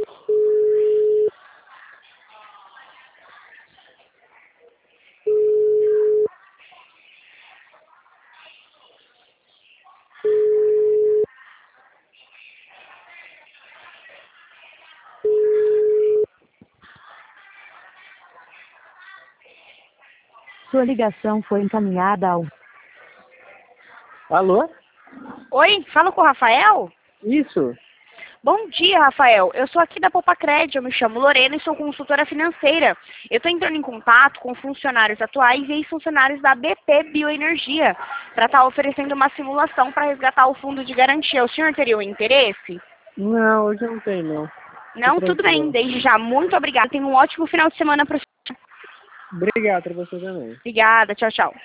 Sua ligação foi encaminhada ao... Alô? Oi, fala com o Rafael? Isso. Bom dia, Rafael. Eu sou aqui da Popacred, eu me chamo Lorena e sou consultora financeira. Eu estou entrando em contato com funcionários atuais e ex-funcionários da BP Bioenergia para estar oferecendo uma simulação para resgatar o fundo de garantia. O senhor teria o interesse? Não, hoje não tem, não. Não, tudo bem. Desde já, muito obrigada. Tenha um ótimo final de semana para o senhor. Obrigado pra você também. Obrigada, tchau, tchau.